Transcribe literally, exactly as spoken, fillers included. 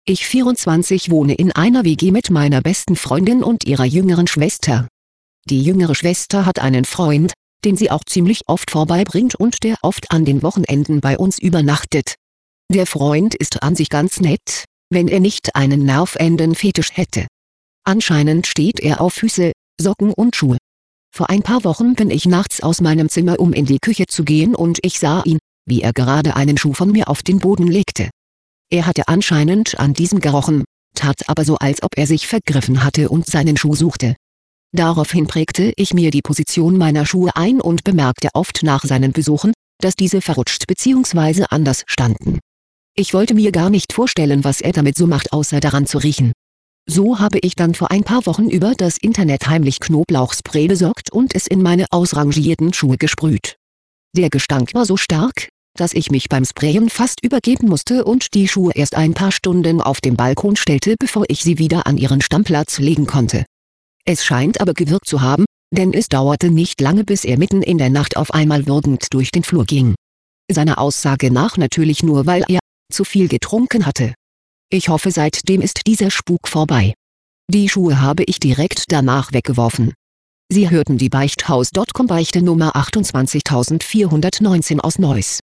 Ich vierundzwanzig wohne in einer W G mit meiner besten Freundin und ihrer jüngeren Schwester. Die jüngere Schwester hat einen Freund, den sie auch ziemlich oft vorbeibringt und der oft an den Wochenenden bei uns übernachtet. Der Freund ist an sich ganz nett, wenn er nicht einen Nervendenfetisch hätte. Anscheinend steht er auf Füße, Socken und Schuhe. Vor ein paar Wochen bin ich nachts aus meinem Zimmer, um in die Küche zu gehen, und ich sah ihn, wie er gerade einen Schuh von mir auf den Boden legte. Er hatte anscheinend an diesem gerochen, tat aber so, als ob er sich vergriffen hatte und seinen Schuh suchte. Daraufhin prägte ich mir die Position meiner Schuhe ein und bemerkte oft nach seinen Besuchen, dass diese verrutscht bzw. anders standen. Ich wollte mir gar nicht vorstellen, was er damit so macht, außer daran zu riechen. So habe ich dann vor ein paar Wochen über das Internet heimlich Knoblauchspray besorgt und es in meine ausrangierten Schuhe gesprüht. Der Gestank war so stark, dass ich mich beim Sprayen fast übergeben musste und die Schuhe erst ein paar Stunden auf dem Balkon stellte, bevor ich sie wieder an ihren Stammplatz legen konnte. Es scheint aber gewirkt zu haben, denn es dauerte nicht lange, bis er mitten in der Nacht auf einmal würgend durch den Flur ging. Seiner Aussage nach natürlich nur, weil er zu viel getrunken hatte. Ich hoffe, seitdem ist dieser Spuk vorbei. Die Schuhe habe ich direkt danach weggeworfen. Sie hörten die Beichthaus Punkt com Beichte Nummer achtundzwanzigtausendvierhundertneunzehn aus Neuss.